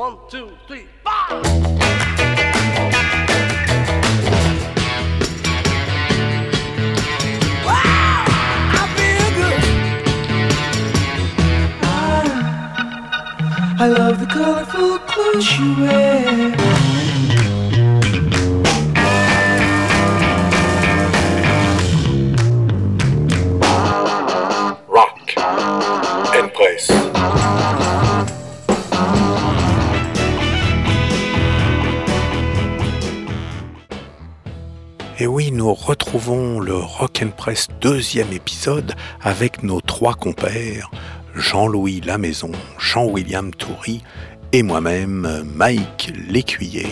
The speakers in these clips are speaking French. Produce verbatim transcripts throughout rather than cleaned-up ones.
One, two, three, four. Wow, I feel good. I, I love the colorful clothes you wear. Rock and Press. Et oui, nous retrouvons le Rock and Press deuxième épisode avec nos trois compères, Jean-Louis Lamaison, Jean-William Toury et moi-même, Mike L'Écuyer.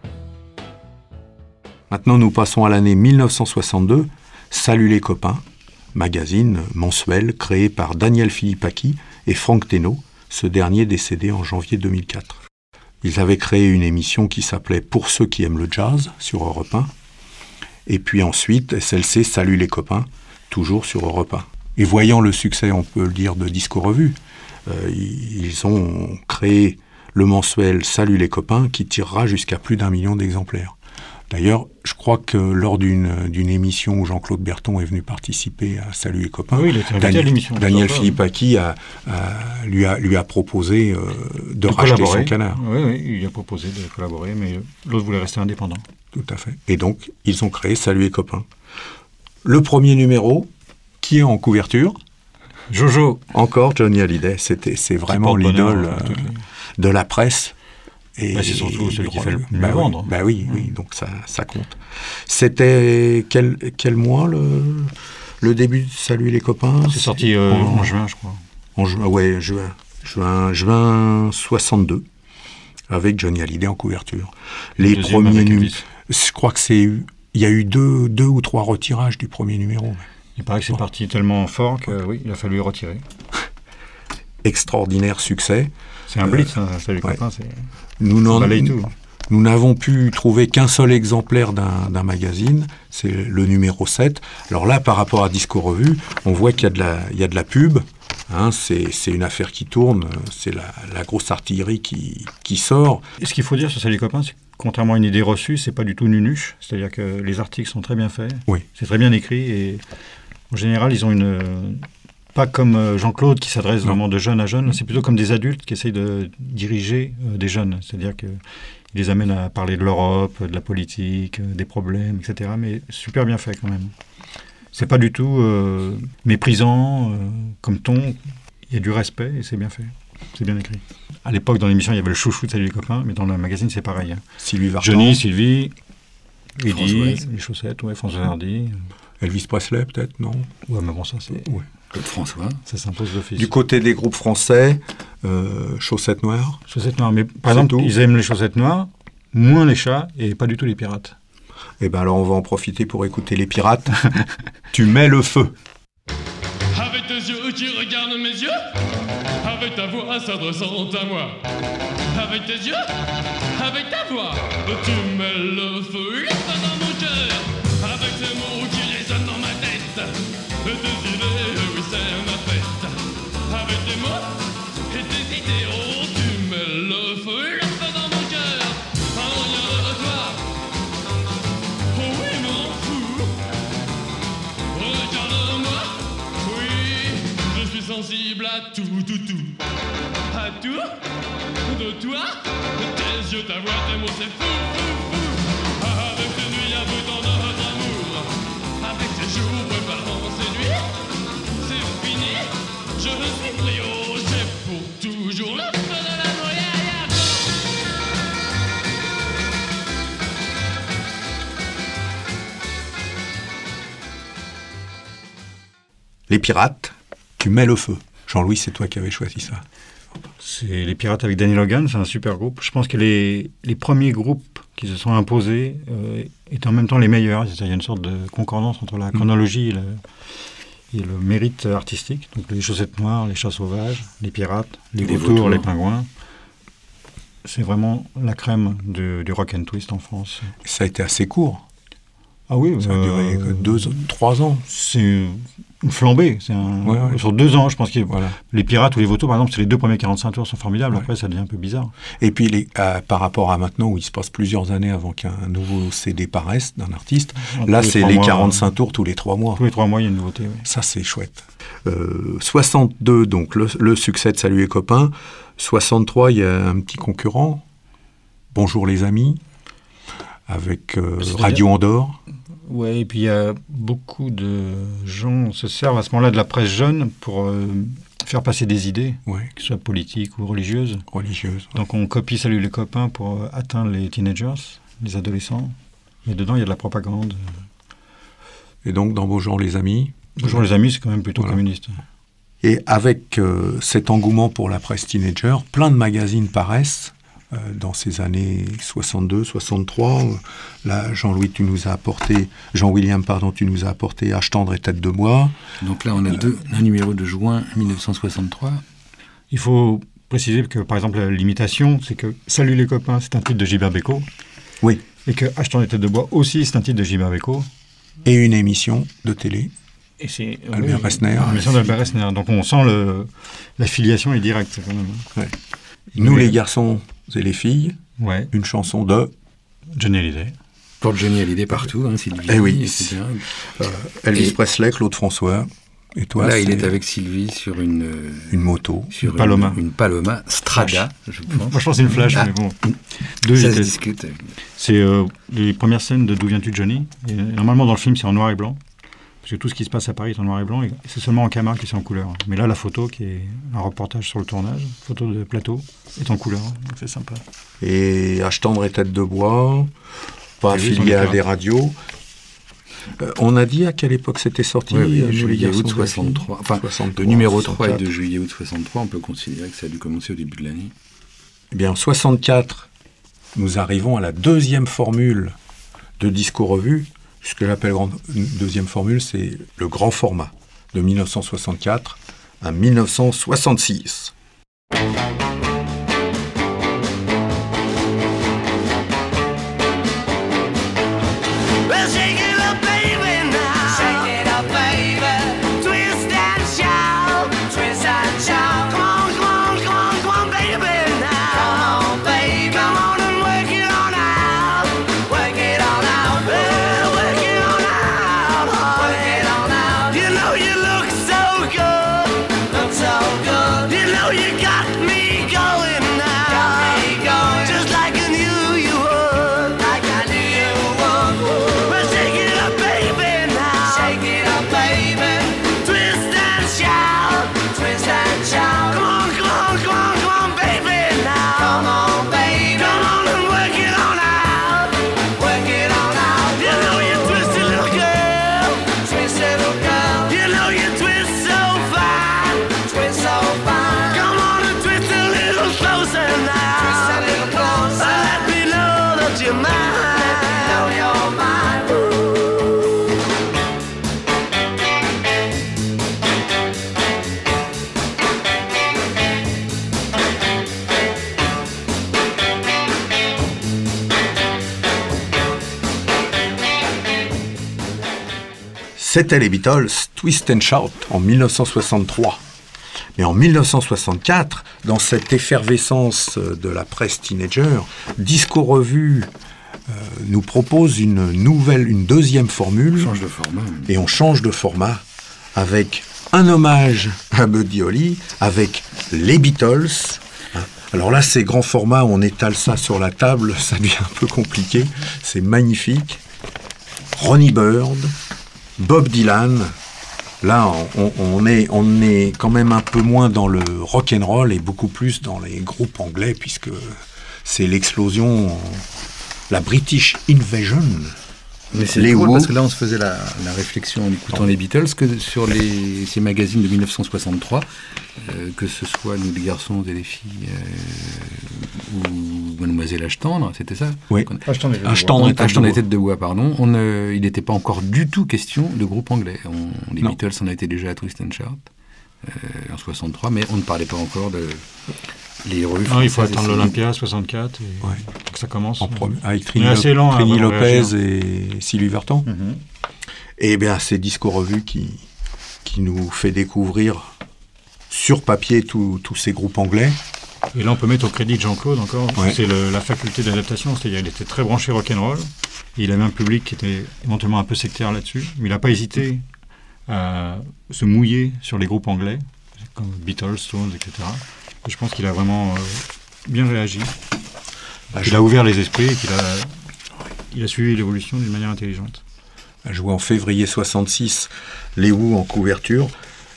Maintenant, nous passons à l'année dix-neuf cent soixante-deux. Salut les copains, magazine mensuel créé par Daniel Philippaki et Franck Thénault, ce dernier décédé en janvier deux mille quatre. Ils avaient créé une émission qui s'appelait Pour ceux qui aiment le jazz sur Europe un. Et puis ensuite, S L C Salut les copains, toujours sur Europe un. Et voyant le succès, on peut le dire, de Disco Revue, euh, ils ont créé le mensuel Salut les copains qui tirera jusqu'à plus d'un million d'exemplaires. D'ailleurs, je crois que lors d'une, d'une émission où Jean-Claude Berton est venu participer à Salut les copains, oui, il était invité Daniel, à l'émission. Daniel Philippaki a, a, lui, a, lui a proposé euh, de, de racheter son canard. Oui, oui, il a proposé de collaborer, mais l'autre voulait rester indépendant. Tout à fait. Et donc, ils ont créé Salut les copains. Le premier numéro, qui est en couverture ? Jojo. Encore Johnny Hallyday. C'était, c'est vraiment l'idole euh, de la presse. Et, bah, c'est surtout celui qui fait le mieux bah vendre. Oui, bah oui, mmh. oui, donc ça, ça compte. C'était quel, quel mois le, le début de Salut les copains ? C'est sorti euh, en, en juin, je crois. En juin, ouais, juin, juin, juin soixante-deux, avec Johnny Hallyday en couverture. Les Deuxième premiers numéros. Elvis. Je crois que c'est, il y a eu deux, deux ou trois retirages du premier numéro. Il paraît que c'est bon. Parti tellement fort que oui, il a fallu retirer. Extraordinaire succès. C'est un blitz, euh, hein, Salut les ouais. copains, c'est. Nous, n'en, tout. nous n'avons pu trouver qu'un seul exemplaire d'un, d'un magazine, c'est le numéro sept. Alors là, par rapport à Disco Revue, on voit qu'il y a de la, il y a de la pub. Hein, c'est, c'est une affaire qui tourne, c'est la, la grosse artillerie qui, qui sort. Et ce qu'il faut dire sur Salut les copains, c'est que contrairement à une idée reçue, c'est pas du tout nunuche. C'est-à-dire que les articles sont très bien faits, oui. C'est très bien écrit et en général, ils ont une... Pas comme Jean-Claude qui s'adresse non. vraiment de jeune à jeune, c'est plutôt comme des adultes qui essayent de diriger euh, des jeunes. C'est-à-dire qu'ils les amènent à parler de l'Europe, de la politique, euh, des problèmes, et cetera. Mais super bien fait quand même. C'est pas du tout euh, méprisant euh, comme ton. Il y a du respect et c'est bien fait. C'est bien écrit. À l'époque, dans l'émission, il y avait le chouchou de Salut les copains, mais dans le magazine, c'est pareil. Hein. Sylvie Vartan. Johnny, Sylvie, Eddie, les chaussettes, ouais, François Hardy. Elvis Presley, peut-être, non ? Ouais, mais bon, ça, c'est... Ouais. Claude François. Ça s'impose d'office. Du côté des groupes français, euh, Chaussettes Noires. Chaussettes Noires, mais par exemple, tout. Ils aiment les chaussettes noires, moins les chats et pas du tout les pirates. Eh bien alors on va en profiter pour écouter les pirates. Tu mets le feu. Avec tes yeux qui regardent mes yeux, avec ta voix s'adressant à moi. Avec tes yeux, avec ta voix, tu mets le feu, le feu dans mon cœur. Avec ces mots qui résonnent dans ma tête. Tes idées, oui c'est ma fête. Avec tes mots et tes idées, oh tu mets le feu, le feu dans mon cœur. En rien de toi, oh oui m'en fous. Regarde-moi, oui, je suis sensible à tout, tout, tout. À tout, de toi, tes yeux, ta voix, tes mots, c'est fou, fou, fou. Avec tes nuits aboutant de votre amour, avec tes jours préparant ces nuits. Je suis pris au jet pour toujours le feu de la noyade. Les pirates, tu mets le feu. Jean-Louis, c'est toi qui avais choisi ça. C'est les pirates avec Danny Logan, c'est un super groupe. Je pense que les, les premiers groupes qui se sont imposés euh, étaient en même temps les meilleurs. Il y a une sorte de concordance entre la chronologie et le... et le mérite artistique, donc les chaussettes noires, les chats sauvages, les pirates, les, les vautours, vautours. Les pingouins. C'est vraiment la crème de, du rock and twist en France. Ça a été assez court. Ah oui, Ça a duré euh, que deux, trois ans. c'est une flambée. C'est un, Ouais, ouais. Sur deux ans, je pense que Voilà. les Pirates ou les Vautours, par exemple, c'est les deux premiers quarante-cinq tours sont formidables. Ouais. Après, ça devient un peu bizarre. Et puis, les, euh, par rapport à maintenant, où il se passe plusieurs années avant qu'un nouveau C D paraisse d'un artiste, Entre là, les c'est trois les mois, quarante-cinq tours tous les trois mois. Tous les trois mois, il y a une nouveauté. Oui. Ça, c'est chouette. Euh, soixante-deux, donc le, le succès de Salut les copains. soixante-trois, il y a un petit concurrent. Bonjour les amis, avec euh, C'est-à-dire Radio Andorre. Ouais, et puis il y a beaucoup de gens se servent à ce moment-là de la presse jeune pour euh, faire passer des idées, Ouais, que ce soit politiques ou religieuses. religieuse. Donc on copie Salut les copains pour euh, atteindre les teenagers, les adolescents. Mais dedans, il y a de la propagande. Et donc, dans Bonjour les amis. Bonjour les amis, c'est quand même plutôt Voilà. communiste. Et avec euh, cet engouement pour la presse teenager, plein de magazines paraissent euh, dans ces années soixante-deux, soixante-trois. Euh, là, Jean-Louis, tu nous as apporté, Jean-William, pardon, tu nous as apporté Âge tendre et Tête de bois. Donc là, on a deux, un numéro de juin mille neuf cent soixante-trois. Il faut préciser que, par exemple, l'imitation, c'est que Salut les copains, c'est un titre de Gilbert Bécaud. Oui. Et que Achetant des têtes de bois aussi, c'est un titre de Gilbert Bécaud. Et une émission de télé. Et c'est Albert oui, Resner. L'émission d'Albert Resner. Donc on sent le, la filiation est directe quand même. Ouais. Nous, les garçons et les filles, Ouais. une chanson de Johnny Hallyday. Pour Johnny Hallyday partout, hein, Sylvie. Eh oui. et cetera. euh, Elvis Et- Presley, Claude François. Et toi, Là, il c'est est avec Sylvie sur une, euh, une moto. sur Une Paloma. Une, une Paloma Strada, je pense. Moi je pense que c'est une flash, Ah. mais bon. Deux, Ça se j'étais- discute. c'est euh, les premières scènes de D'où viens-tu Johnny. Et normalement dans le film c'est en noir et blanc. Parce que tout ce qui se passe à Paris est en noir et blanc. Et c'est seulement en caméra que c'est en couleur. Mais là la photo qui est un reportage sur le tournage, photo de plateau, est en couleur. Donc c'est sympa. Et Âge tendre et Tête de bois, pas Et oui, ils affilié sont à les des radios. Euh, on a dit à quelle époque c'était sorti, Oui, oui, euh, Nous, les juillet, garçons aut et les soixante-trois. filles Enfin, soixante-trois, le numéro trois est soixante-quatre. de juillet août soixante-trois. On peut considérer que ça a dû commencer au début de l'année. Eh bien, en soixante-quatre, nous arrivons à la deuxième formule de disco-revue. Ce que j'appelle grande- une deuxième formule, c'est le grand format, de mille neuf cent soixante-quatre à mille neuf cent soixante-six. Well, shake it up, baby, now. Shake it up, baby. Twist and shout. Twist and shout. Come on, come on, come on, come on, baby, now. Come on, baby. Come on and work it on out. Work it on out. Well, work it on out. Work it on out. You know you look so good. Look so good. You know you got me going now. Got me going. Just like I knew you would. Like I knew you would. Well, shake it up, baby, now. Shake it up, baby. Twist and shout. Twist and shout. Come on, come on, come on, come on, baby, now. Come on, baby. Come on and work it on out. Work it on out. You know you twisted little girl. Twisted little girl. You know you twist so fine. Twist so fine. Come on and twist a little closer now. Twist a little closer. Let me know that you're mine. Let me know you're mine. C'était les Beatles, Twist and Shout, en mille neuf cent soixante-trois. Mais en mille neuf cent soixante-quatre, dans cette effervescence de la presse teenager, Disco Revue euh, nous propose une nouvelle, une deuxième formule, Change de format. et on change de format avec un hommage à Buddy Holly, avec les Beatles. Alors là, c'est grand format, on étale ça sur la table, ça devient un peu compliqué, c'est magnifique. Ronnie Bird, Bob Dylan. Là, on, on, est, on est quand même un peu moins dans le rock'n'roll et beaucoup plus dans les groupes anglais, puisque c'est l'explosion, la British Invasion. Mais c'est Les drôle Who. parce que là, on se faisait la, la réflexion en écoutant les Beatles que sur les, ces magazines de mille neuf cent soixante-trois, euh, que ce soit Nous les garçons et les filles euh, ou Mademoiselle Âge tendre, c'était ça Oui. Qu'on- Achetant des Âge tendre et Tête Âge de tendre et bois. Tête de bois, pardon. On, euh, il n'était pas encore du tout question de groupe anglais. On, les Non. Beatles en étaient déjà à Twist and Shout euh, en soixante-trois, mais on ne parlait pas encore de, Les revues Non, il faut françaises attendre essayaient- l'Olympia soixante-quatre et Ouais. que ça commence. En premier, avec On Trini, est assez lent à Trini vraiment Lopez réagir. et Sylvie Vartan. Mhm. Et bien, c'est Disco Revue qui, qui nous fait découvrir sur papier tous tous ces groupes anglais. Et là, on peut mettre au crédit de Jean-Claude encore. Ouais. C'est le- la faculté d'adaptation. C'est-à-dire, il était très branché rock'n'roll. Et il avait un public qui était éventuellement un peu sectaire là-dessus. Mais il n'a pas hésité à se mouiller sur les groupes anglais, comme Beatles, Stones, et cetera. Et je pense qu'il a vraiment euh, bien réagi. À Il a ouvert les esprits et qu'il a, il a suivi l'évolution d'une manière intelligente. a joué en février soixante-six, les Who en couverture.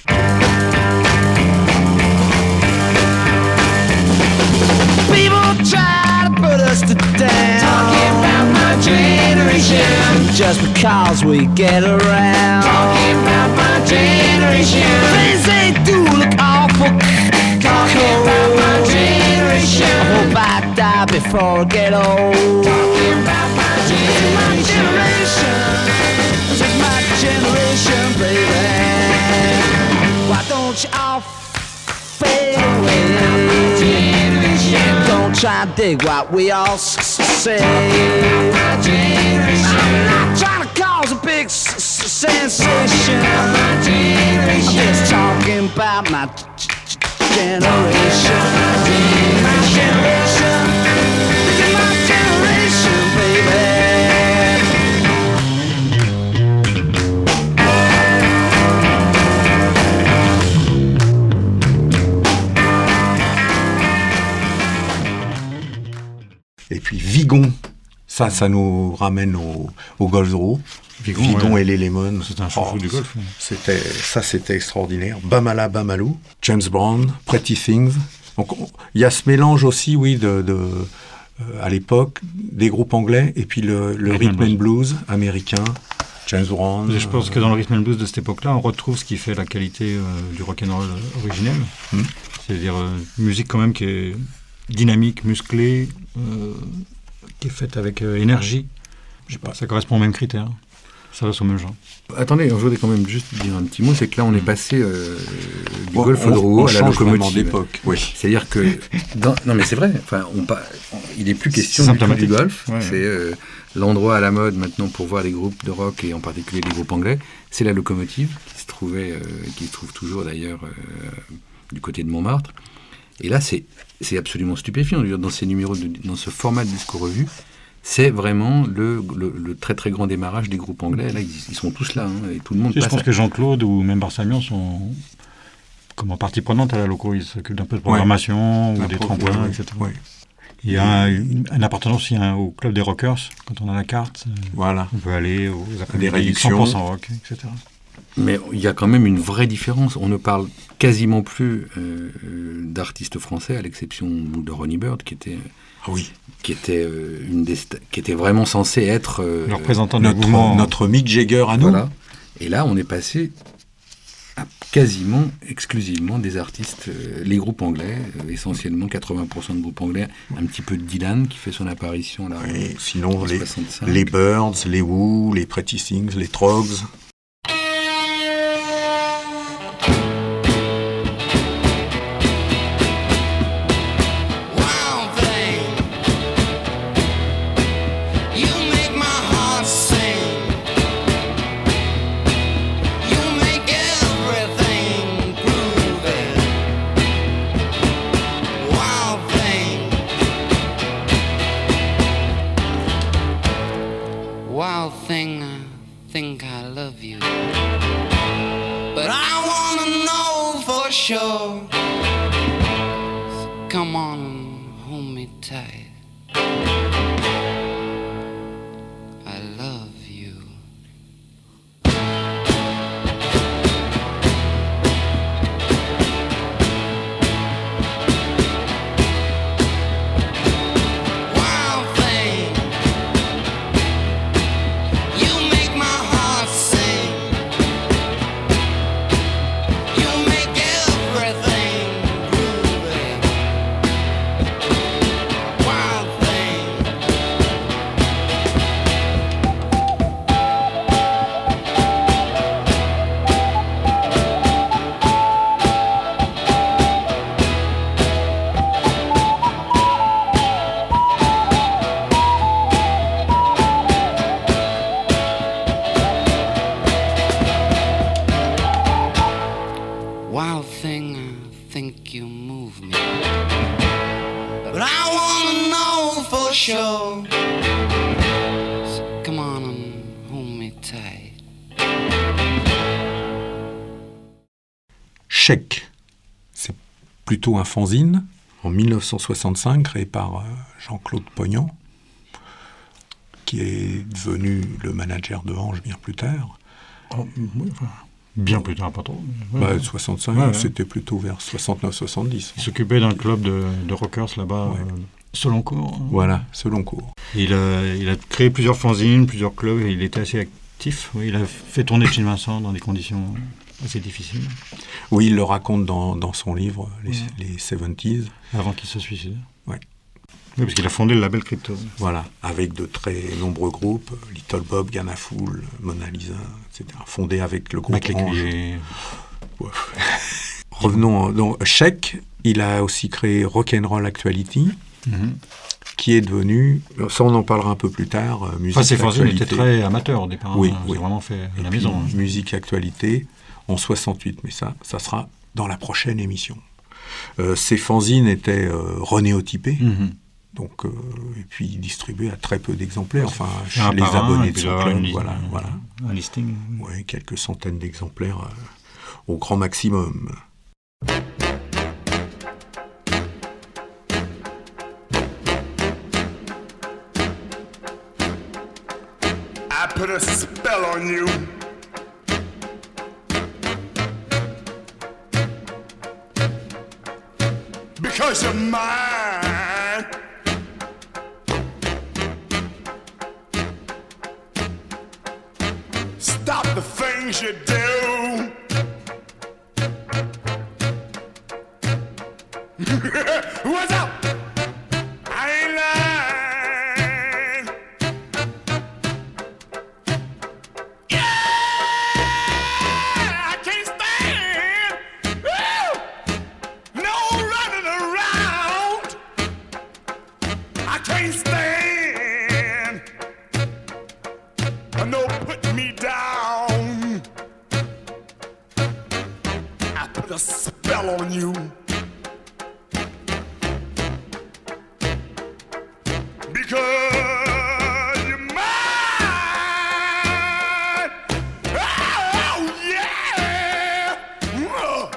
People try to put us to down, talking about my generation, just because we get around, talking about my generation. Things they do look awful, talking about my generation. I hope I die before I get old, talking about my generation. This is my generation, baby. Why don't you all fade away? Don't try and dig what we all s- s- say. I'm not trying to cause a big s- s- sensation. I'm just talking about my g- g- generation. My generation. This is my generation, baby. Et puis Vigon, ça, ça nous ramène au, au Golf Draw. Vigon, Vigon ouais. et les Lemons. C'est un chouchou du golf, ouais. C'était, ça, c'était extraordinaire. Bamala Bamalou, James Brown, Pretty Things. Donc, on- il y a ce mélange aussi, oui, de, de, euh, à l'époque, des groupes anglais et puis le, le Rhythm rhythm and blues américain, James Brown. Et je pense que dans le rhythm and blues de cette époque-là, on retrouve ce qui fait la qualité euh, du rock'n'roll originel. Mm. C'est-à-dire euh, une musique quand même qui est dynamique, musclée, euh, qui est faite avec euh, énergie. Je sais pas, ça correspond aux mêmes critères. Ça reste au même genre. Attendez, je voudrais quand même juste dire un petit mot, c'est que là on est passé euh, du Bon, golf on- draw on à la change vraiment locomotive. d'époque, oui. C'est-à-dire que, dans- non mais c'est vrai, enfin, on pa- on- il n'est plus question du, tout Symptomatique. du golf, Ouais, c'est euh, l'endroit à la mode maintenant pour voir les groupes de rock et en particulier les groupes anglais, c'est la locomotive qui se trouvait, euh, qui se trouve toujours d'ailleurs euh, du côté de Montmartre. Et là c'est c'est absolument stupéfiant. Je veux dire, dans ces numéros, de, dans ce format de Disco Revue, c'est vraiment le, le, le très très grand démarrage des groupes anglais. Là, ils, ils sont tous là, hein, et tout le monde Je passe. pense à- que Jean-Claude ou même Barsamian sont comme en partie prenante à la loco. Ils s'occupent d'un peu de programmation ou La des pro- tremplins, ouais, et cetera. ouais. Il y a un, une, une appartenance aussi hein, au club des rockers. Quand on a la carte, euh, Voilà. on peut aller aux après-midi réductions. cent pour cent rock, et cetera. Mais il y a quand même une vraie différence. On ne parle quasiment plus euh, d'artistes français, à l'exception de Ronnie Bird, qui était, Ah oui. qui était, euh, une des sta- qui était vraiment censé être euh, Le représentant du Notre, mouvement. notre Mick Jagger à nous. voilà. Et là, on est passé à quasiment exclusivement des artistes, euh, les groupes anglais, euh, essentiellement quatre-vingts pour cent de groupes anglais, un petit peu de Dylan qui fait son apparition là. Et sinon, en les, soixante-cinq. les Birds, les Who, les Pretty Things, les Trogs. Wild thing, you make my heart sing. You make everything groovy. Wild thing, wild thing, I think I love you, but I wanna know for sure. Come on and hold me tight. I love you. Wild thing, you make my heart sing. You make everything groovy. Wild thing. show. So come on and hold me tight. Chèque, c'est plutôt un fanzine, en dix-neuf cent soixante-cinq, créé par euh, Jean-Claude Pognan, qui est devenu le manager de Ange bien plus tard. Oh, oui, enfin, bien plus tard, pas trop. Ouais, Bah, ouais. soixante-cinq, Ouais, ouais. C'était plutôt vers soixante-neuf soixante-dix. Il s'occupait d'un club de, de rockers là-bas, Ouais. euh, selon cours. hein. Voilà, selon cours. Il a, il a créé plusieurs fanzines, plusieurs clubs, et il était assez actif. Oui, il a fait tourner Gilles Vincent dans des conditions assez difficiles, Oui, il le raconte dans, dans son livre, les, Ouais. les soixante-dix. avant qu'il se suicide. Ouais. Oui, parce qu'il a fondé le label Crypto. Voilà, avec de très nombreux groupes, Little Bob, Ghana Fool, Mona Lisa, et cetera. Fondé avec le groupe Mac Ange. Lécuyer. Ouais. Revenons, donc, Chèque, il a aussi créé Rock'n'Roll Actuality, Mhm. qui est devenu, ça on en parlera un peu plus tard, euh, Musique Enfin, ses fanzines Actualité. étaient très amateurs au départ. Oui, hein. oui. C'est vraiment fait à Et la puis, maison. hein. Musique Actualité en soixante-huit, mais ça, ça sera dans la prochaine émission. Euh, ces fanzines étaient euh, renéotypés, Mhm. donc, euh, et puis distribués à très peu d'exemplaires, enfin, chez Un les par un, abonnés et de puis son avoir club, une liste, voilà, euh, voilà. Un listing. Ouais, quelques centaines d'exemplaires euh, au grand maximum. I put a spell on you. Because you're mine. Stop the things you do. What's up? I ain't lying. Yeah, I can't stand. Woo! No running around. I can't stand. No putting me down. I put a spell on you. Because you're mine. Oh, yeah. Whoa.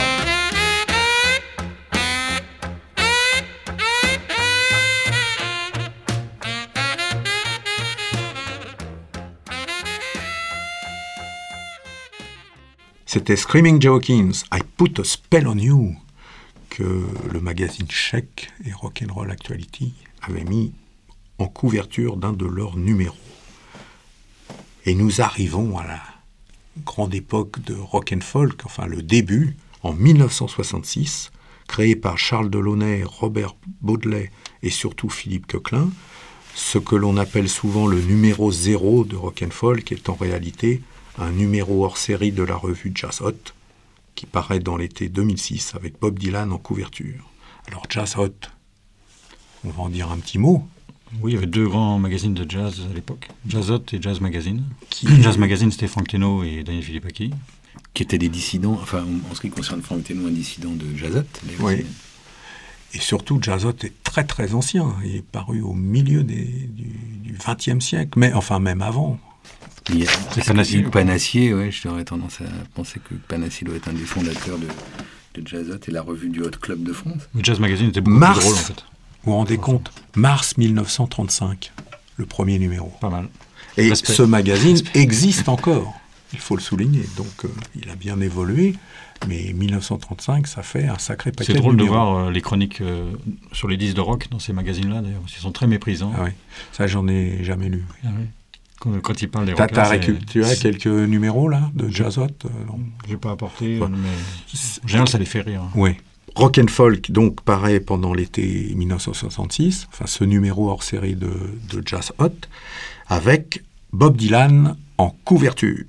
C'était Screaming Joe Hawkins, I Put a Spell on You, que le magazine Chèque et Rock'n'Roll Actuality avaient mis en couverture d'un de leurs numéros. Et nous arrivons à la grande époque de rock and folk, enfin le début, en dix-neuf cent soixante-six, créé par Charles Delaunay, Robert Baudelaire et surtout Philippe Coquelin, ce que l'on appelle souvent le numéro zéro de rock and folk est en réalité un numéro hors série de la revue Jazz Hot, qui paraît dans l'été deux mille six avec Bob Dylan en couverture. Alors Jazz Hot, on va en dire un petit mot. Oui, il y avait deux grands magazines de jazz à l'époque, Jazz Hot et Jazz Magazine. Qui- Jazz Magazine, c'était Frank Teno et Daniel Philippaki. Qui étaient des dissidents, enfin en ce qui concerne Frank Teno, un dissident de Jazzot. mais Oui. aussi- Et surtout, Jazz Hot est très très ancien. Il est paru au milieu des- du vingtième siècle, mais enfin même avant. Il y a- C'est Panassier. Panassier, ouais, j'aurais tendance à penser que Panassier doit être un des fondateurs de, de Jazzot et la revue du Hot Club de France. Le Jazz Magazine était beaucoup Mars. plus drôle en fait. Vous vous rendez compte ? Mars mille neuf cent trente-cinq, le premier numéro. Pas mal. Et Respect. ce magazine existe encore, il faut le souligner. Donc euh, il a bien évolué, mais mille neuf cent trente-cinq, ça fait un sacré paquet C'est drôle de numéros. voir euh, les chroniques euh, sur les disques de rock dans ces magazines-là, d'ailleurs. Ils sont très méprisants. Ah oui, ça j'en ai jamais lu. Ah oui. Quand, quand ils parlent des T'as, rockers, t'as c'est- récup- tu as c'est- quelques numéros là de Jazzot euh, non. J'ai pas apporté, Ouais. euh, mais en général, ça les fait rire. Oui. Rock and Folk, donc, paraît pendant l'été dix-neuf cent soixante-six, enfin ce numéro hors série de, de Jazz Hot, avec Bob Dylan en couverture.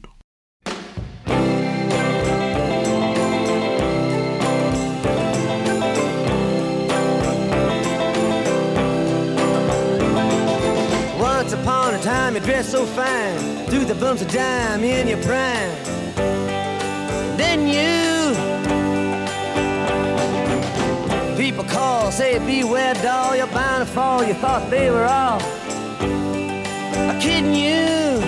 Once upon a time you dressed so fine, threw the bumps of dime in your prime. Then you people call, say beware doll, you're bound to fall. You thought they were all kidding you.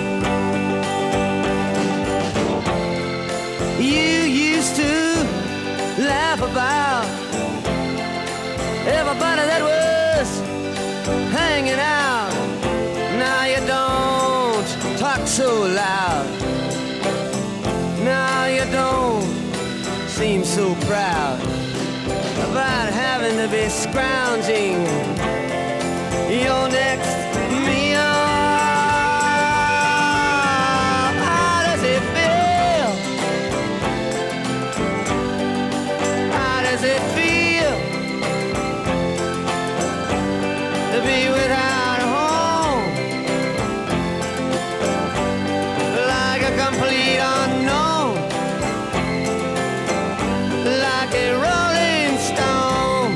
You used to laugh about everybody that was hanging out. Now you don't talk so loud. Now you don't seem so proud about having to be scrounging your next meal. How does it feel? How does it feel to be without a home? Like a complete unknown, like a rolling stone.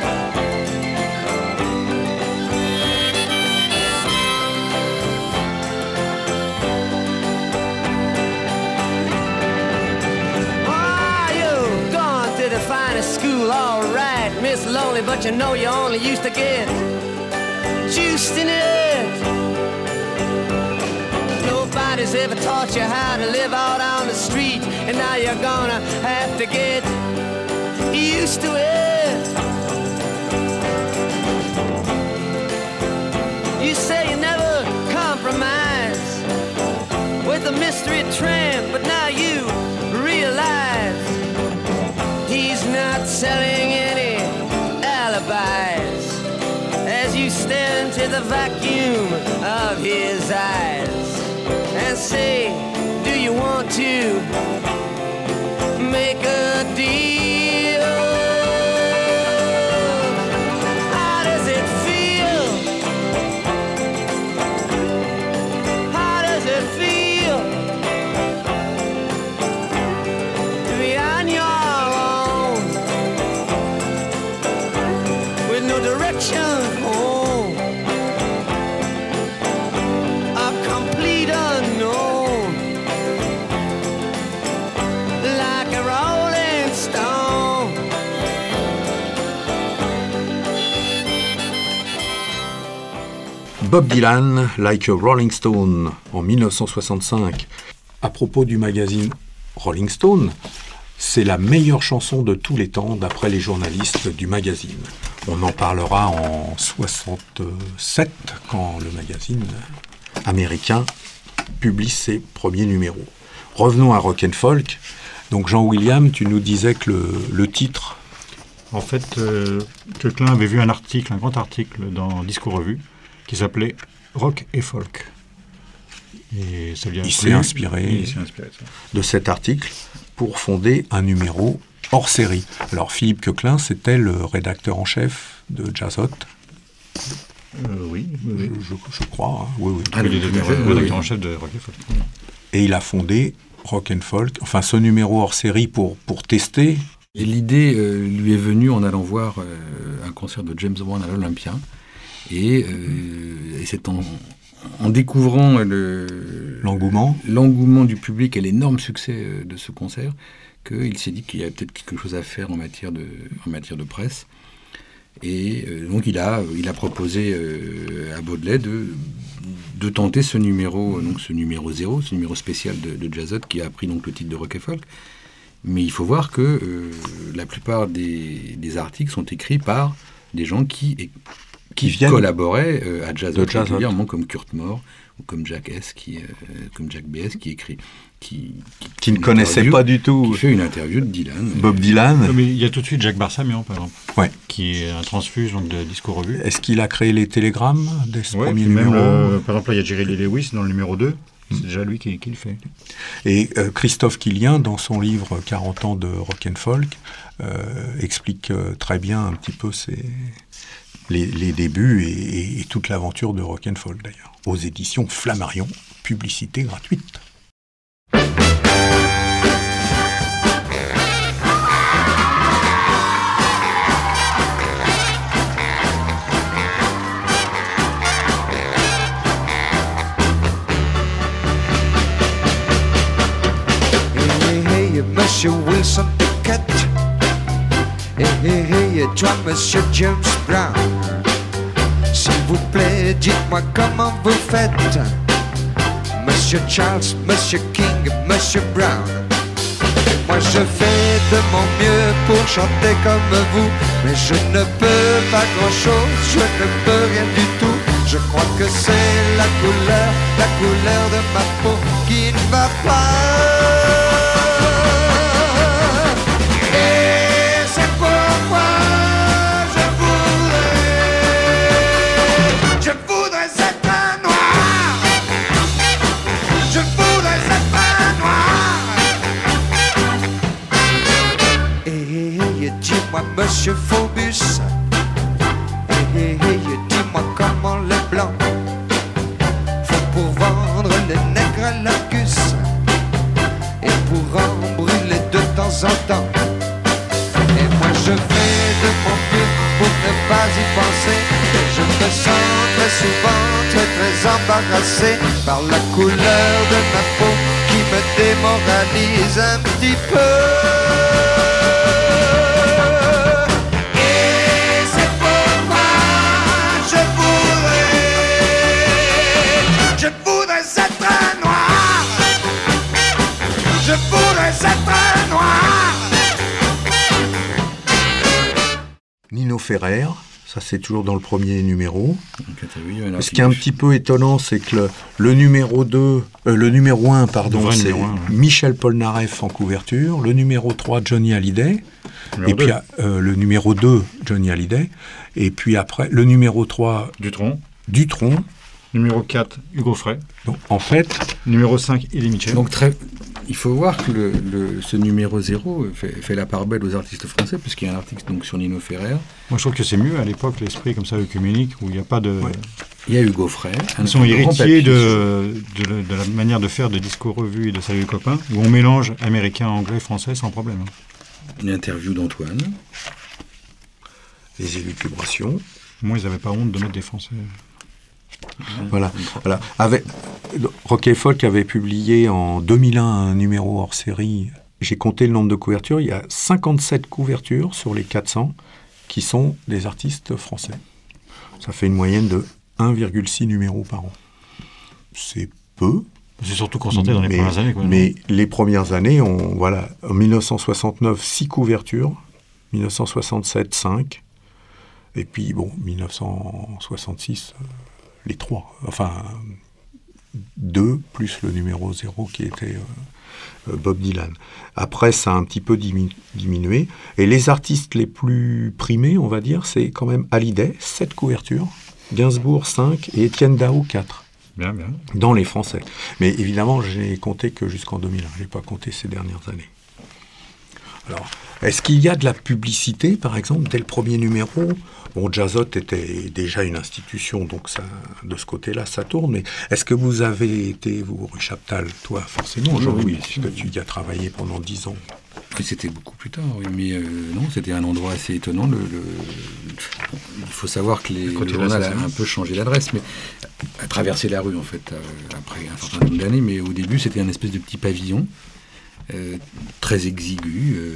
Oh, you've gone to the finest school, all right, Miss Lonely, but you know you only used to get juiced in it. Nobody's ever taught you how to live out on the street, and now you're gonna have to get used to it. You say you never compromise with a mystery tramp, but now you realize he's not selling any alibis as you stare into the vacuum of his eyes and say, do you want to make a deal? How does it feel? How does it feel to be on your own with no direction home? A complete unknown, like a rolling stone. Bob Dylan, Like a Rolling Stone, en mille neuf cent soixante-cinq. À propos du magazine Rolling Stone, c'est la meilleure chanson de tous les temps d'après les journalistes du magazine. On en parlera en soixante-sept quand le magazine américain publie ses premiers numéros. Revenons à Rock and Folk. Donc Jean-William, tu nous disais que le, le titre... En fait, euh, Coquelin avait vu un article, un grand article dans Disco Revue, qui s'appelait Rock et Folk. Et ça lui a Il plu. s'est inspiré, Il s'est inspiré de ça. de cet article pour fonder un numéro hors série. Alors Philippe Coquelin, c'était le rédacteur en chef de Jazzot. Euh, oui, oui, oui. Je, je- je crois, hein. oui, oui. Ah, il est tout à devenu fait, oui, rédacteur oui. en chef de Rock et Folk. Et il a fondé Rock and Folk, enfin ce numéro hors série pour, pour tester. Et l'idée euh, lui est venue en allant voir euh, un concert de James Brown à l'Olympia. Et, euh, et c'est en, en découvrant le, L'engouement. l'engouement du public et l'énorme succès euh, de ce concert qu'il s'est dit qu'il y avait peut-être quelque chose à faire en matière de, en matière de presse. Et euh, donc il a, il a proposé euh, à Baudelaire de, de tenter ce numéro, donc ce numéro zéro, ce numéro spécial de, de Jazzot qui a pris donc le titre de Rock et Folk. Mais il faut voir que euh, la plupart des, des articles sont écrits par des gens qui, qui, Qui viennent collaboraient euh, à Jazzot, de Jazzot. régulièrement, comme Kurt Moore ou comme Jack S, qui, euh, comme Jack B S, qui écrit, qui, Qui ne une connaissait interview- pas du tout qui fait une interview de Dylan. Bob Dylan. Non, mais il y a tout de suite Jacques Barsamian, par exemple, Ouais. qui est un transfuge donc, de Disco Revue. Est-ce qu'il a créé les télégrammes dès ce Ouais, premier puis même, numéro euh, par exemple, là, il y a Jerry Lee Lewis dans le numéro deux. C'est déjà lui qui, qui le fait. Et euh, Christophe Quillien, dans son livre quarante ans de rock and folk, euh, explique euh, très bien un petit peu ses, les, les débuts et, et- et toute l'aventure de rock and folk d'ailleurs. Aux éditions Flammarion, publicité gratuite. Hey, hey, hey, Monsieur Wilson Pickett. Hey, hey, hey, hey, toi, Monsieur James Brown. S'il vous plaît, dites-moi comment vous faites, Monsieur Charles, Monsieur King, Monsieur Brown. Moi je fais de mon mieux pour chanter comme vous, mais je ne peux pas grand-chose, je ne peux rien du tout. Je crois que c'est la couleur, la couleur de ma peau qui ne va pas. Et c'est pourquoi je voudrais, je voudrais être un noir. Je voudrais être un noir. Et, et dis-moi, Monsieur Phobus, et, et dis-moi comment les blancs font pour vendre les nègres à l'Argus et pour en brûler de temps en temps. Et moi je fais de mon mieux pour ne pas y penser. Et je me sens très souvent très très embarrassé par la couleur de ma peau qui me démoralise un petit peu. Je voudrais être un noir. Je voudrais être un noir. Nino Ferrer, ça c'est toujours dans le premier numéro. Donc, oui, Ce qui est un petit peu étonnant, c'est que le, le numéro deux, euh, le numéro un, pardon, Le c'est numéro un, ouais. Michel Polnareff en couverture. Le numéro trois, Johnny Hallyday. Numéro et puis deux. euh, le numéro deux, Johnny Hallyday. Et puis après, le numéro trois, Dutronc. Dutronc. Numéro quatre, Hugo Frey. Donc, en fait, Numéro cinq, Eddie Mitchell. Donc très, il faut voir que le, le- ce numéro zéro fait, fait la part belle aux artistes français, puisqu'il y a un article donc, sur Nino Ferrer, Moi, je trouve que c'est mieux à l'époque, l'esprit comme ça, œcuménique, où il n'y a pas de... Ouais. il y a Hugo Frey. Ils sont héritiers de, de, la- de la manière de faire de Disco Revue et de Salut les copains, où on mélange américain, anglais, français sans problème. Une interview d'Antoine. les élucubrations. Moi, ils n'avaient pas honte de mettre des français. Voilà. voilà. Avec, Rock et Folk avait publié en deux mille un un numéro hors série. J'ai compté le nombre de couvertures. Il y a cinquante-sept couvertures sur les quatre cents qui sont des artistes français. Ça fait une moyenne de un virgule six numéros par an. C'est peu. C'est surtout concentré dans les mais, premières années. Quoi, mais les premières années, on, voilà, en mille neuf cent soixante-neuf, six couvertures. mille neuf cent soixante-sept, cinq. Et puis, bon, mille neuf cent soixante-six, euh, les trois. Enfin, deux, plus le numéro zéro qui était euh, euh, Bob Dylan. Après, ça a un petit peu dimi- diminué. Et les artistes les plus primés, on va dire, c'est quand même Hallyday, sept couvertures, Gainsbourg, cinq, et Étienne Dao, quatre. Bien, bien. Dans les Français. Mais évidemment, j'ai compté que jusqu'en deux mille un. Je n'ai pas compté ces dernières années. Alors, est-ce qu'il y a de la publicité, par exemple, dès le premier numéro ? Bon, Jazzot était déjà une institution, donc ça, de ce côté-là, ça tourne. Mais est-ce que vous avez été, vous, rue Chaptal, toi, forcément, Oui, Jean-Louis, oui, puisque tu y as travaillé pendant dix ans. Oui, c'était beaucoup plus tard, oui, mais euh, non, c'était un endroit assez étonnant. Le, le- Il faut savoir que les, le, côté journal a là, c'est ça. un peu changé d'adresse, mais a traversé la rue, en fait, euh, après un certain nombre d'années. Mais au début, c'était un espèce de petit pavillon, euh, très exigu. euh,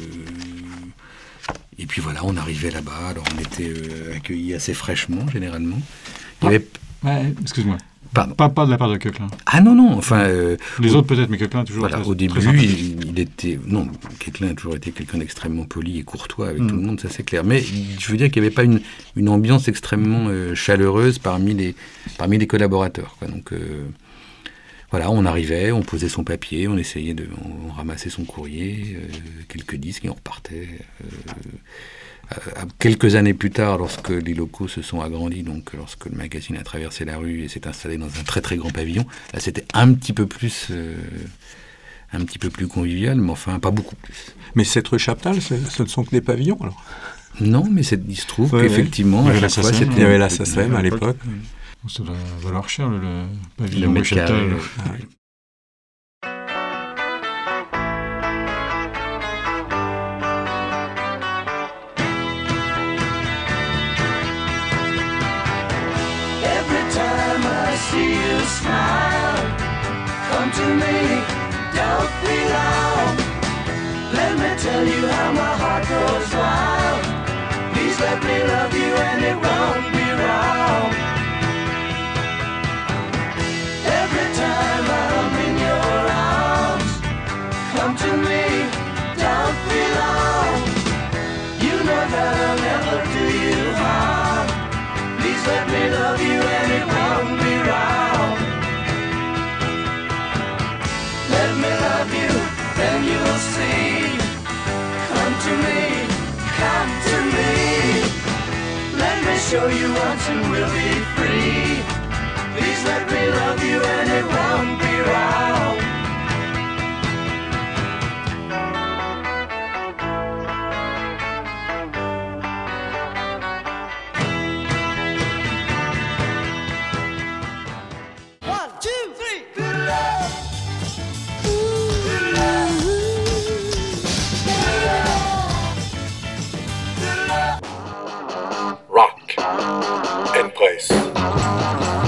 Et puis voilà, on arrivait là-bas, alors on était euh, accueillis assez fraîchement, généralement. Il y avait... Ouais, excuse-moi. Pardon. Pas, pas de la part de Coquelin. Ah non, non, enfin... euh, Les au- autres peut-être, mais Coquelin toujours. Voilà, très- au très début, sympa. il, il était... Non, Coquelin a toujours été quelqu'un d'extrêmement poli et courtois avec Mm. tout le monde, ça c'est clair. Mais je veux dire qu'il n'y avait pas une, une ambiance extrêmement euh, chaleureuse parmi les, parmi les collaborateurs, quoi. Donc, euh, voilà, on arrivait, on posait son papier, on essayait de... On, on ramassait son courrier, euh, quelques disques, et on repartait. Euh, euh, quelques années plus tard, lorsque les locaux se sont agrandis, donc lorsque le magazine a traversé la rue et s'est installé dans un très très grand pavillon, là c'était un petit peu plus... euh, un petit peu plus convivial, mais enfin pas beaucoup plus. Mais cette rue Chaptal, c'est- ce ne sont que des pavillons, alors. Non, mais c'est- il se trouve Ouais, qu'effectivement, ouais. à Il y avait chaque la fois, SACEM, c'était... Il y avait Ouais, la SACEM à l'époque. Ça doit valoir cher, le, le Le pavillon mètre Chaptal. carré. Every time I see you smile, come to me, don't be long. Let me tell you how my heart goes wild Please let me love you and it won't be wrong. Every time I'm in your arms, come to me, don't be long. You know that I'll never do you harm. Please let me love you and it won't be wrong. Let me love you, then you'll see. Come to me, come to me. Let me show you once and we'll be free. Please let me love you and it won't be wrong. One, two, three. Rock and Place.